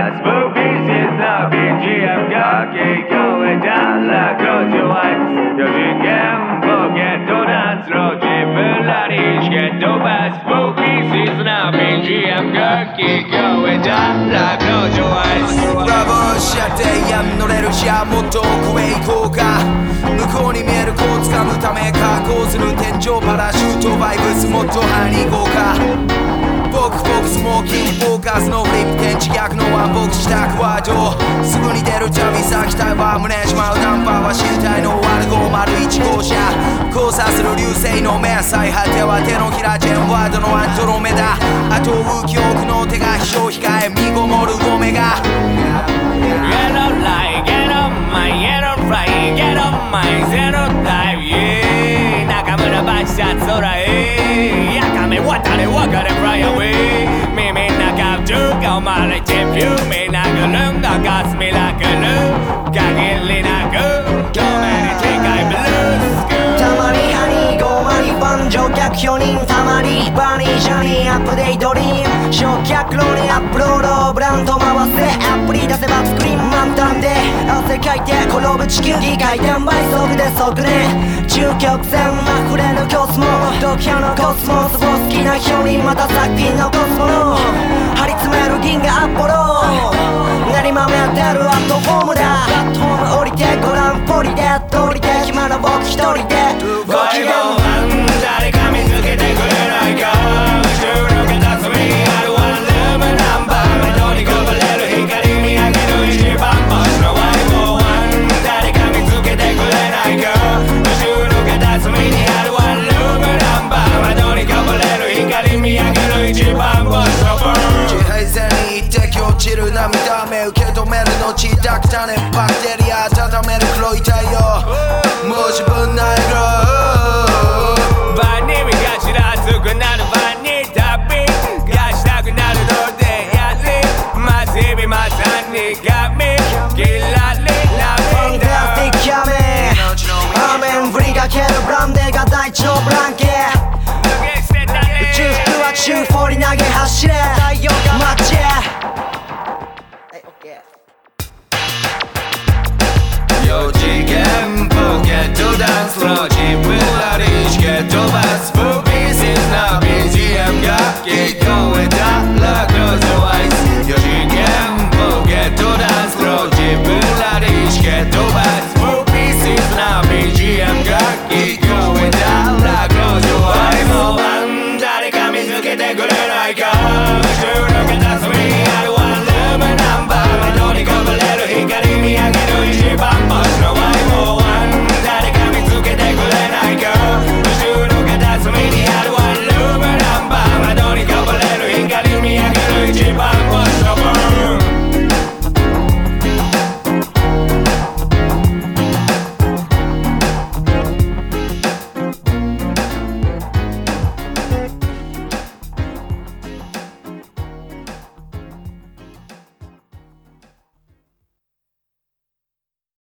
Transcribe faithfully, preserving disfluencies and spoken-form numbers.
スモービーシスの ビージーエム が聞こえたら Close your eyes 四次元ポケットダンスの自分らにチケットバスモービーシスの ビージーエム が聞こえたら Close your eyes ラブし合って闇乗れるじゃもっと奥へ行こうか向こうに見える子を掴むため加工する天井パラシュートバイブスもっとハイに行こうかボクボクスモーキンフォーカスのフリップ天地逆のワンボックスしたクワードすぐに出る旅先体は胸しまうダンパーは身体の割るごーまるいち号車交差する流星の目最果ては手のひらジェンワードのアントロメダあと浮き奥の手が飛翔控え身ごもるオメガ Get on line, get on my, get on fly, get on my zero time, yeah 中村バチシャツ空へやかめ渡れ別れ fly away 耳ん中中が生まれてフューみなぐるんだガスミラクル限りなく透明に世界ブルースクールたまにハニーごまにファン乗客よにんたまにバニージャニーアップデートリーム焼却炉にアップロードブランド回せアプリ出せばスクリーン満タンで汗かいて転ぶ地球儀回転倍速で速ね中極線溢れるコスモ読者のコスモスを好きな人にまた作品のコスモの張り詰める銀河アポロ練りまめてるアットホームだプラットフォーム降りてごらんポリで通りで暇な僕一人でご機嫌誰か見つけてくれないか後ろの片隅にあるワンルームナンバーどうにかぶれる光見上げる一番星のワイボーワン誰か見つけてくれないか後ろの片隅にあるワンルームナンバーどうにかぶれる光見上げる一番星のワイ地平線に一滴落ちる涙目受け止めるのちたく種バクテリア温める黒い太陽もう自分ない晩に身がちらつくなる晩に旅がしたくなるのでやりまず日々まさに髪キラリラファンタスティックキャメアーメン振りかけるブランデーが大地のブランケ宇宙服は中フォーに投げ走れ太陽が待ち四次元ポケットダンスの自分